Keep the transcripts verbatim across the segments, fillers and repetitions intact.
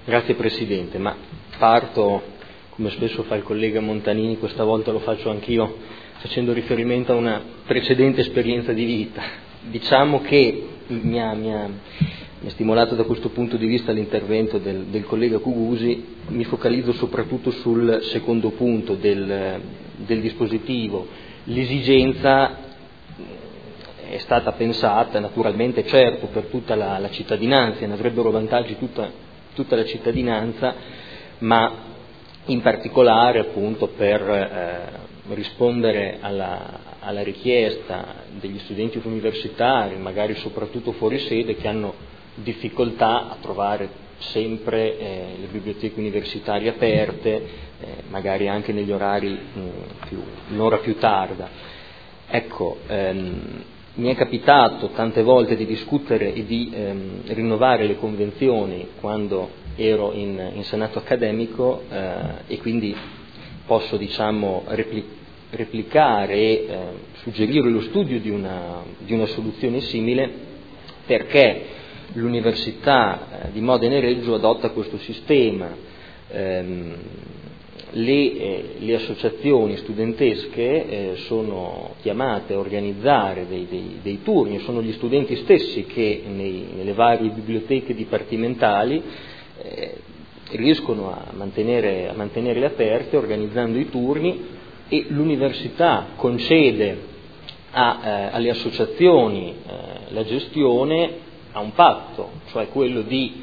Grazie Presidente, ma parto, come spesso fa il collega Montanini, questa volta lo faccio anch'io, facendo riferimento a una precedente esperienza di vita. Diciamo che mi ha, mi ha, mi ha stimolato da questo punto di vista l'intervento del, del collega Cugusi. Mi focalizzo soprattutto sul secondo punto del, del dispositivo. L'esigenza è stata pensata naturalmente, certo, per tutta la, la cittadinanza, ne avrebbero vantaggi tutta, tutta la cittadinanza, ma in particolare appunto per eh, rispondere alla, alla richiesta degli studenti universitari, magari soprattutto fuori sede, che hanno difficoltà a trovare sempre eh, le biblioteche universitarie aperte, eh, magari anche negli orari mh, più, un'ora più tarda. Ecco, ehm, mi è capitato tante volte di discutere e di ehm, rinnovare le convenzioni quando ero in, in senato accademico eh, e quindi posso, diciamo, repli- replicare e eh, suggerire lo studio di una, di una soluzione simile, perché l'Università eh, di Modena e Reggio adotta questo sistema. Ehm, Le, eh, le associazioni studentesche eh, sono chiamate a organizzare dei, dei, dei turni, sono gli studenti stessi che nei, nelle varie biblioteche dipartimentali eh, riescono a mantenere, a mantenerle aperte organizzando i turni, e l'università concede a, eh, alle associazioni eh, la gestione a un patto, cioè quello di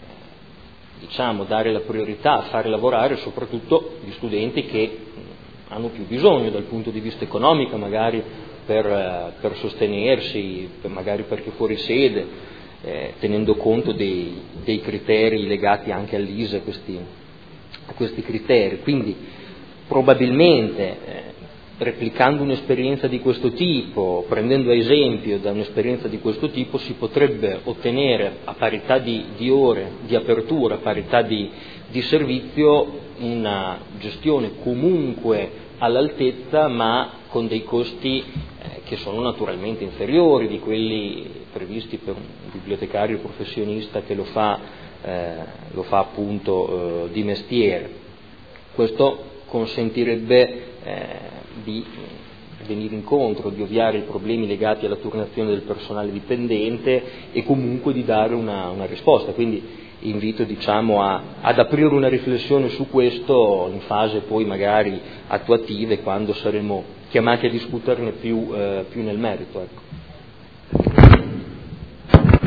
diciamo dare la priorità a fare lavorare soprattutto gli studenti che hanno più bisogno dal punto di vista economico, magari per, per sostenersi, per, magari perché fuori sede, eh, tenendo conto dei, dei criteri legati anche all'I S E E, questi, a questi criteri. Quindi probabilmente eh, replicando un'esperienza di questo tipo, prendendo esempio da un'esperienza di questo tipo, si potrebbe ottenere a parità di, di ore di apertura, a parità di, di servizio, una gestione comunque all'altezza, ma con dei costi eh, che sono naturalmente inferiori di quelli previsti per un bibliotecario professionista che lo fa, eh, lo fa appunto eh, di mestiere. Questo consentirebbe eh, di venire incontro, di ovviare i problemi legati alla turnazione del personale dipendente e comunque di dare una, una risposta. Quindi invito diciamo, a, ad aprire una riflessione su questo in fase poi magari attuativa, quando saremo chiamati a discuterne più, eh, più nel merito. Ecco.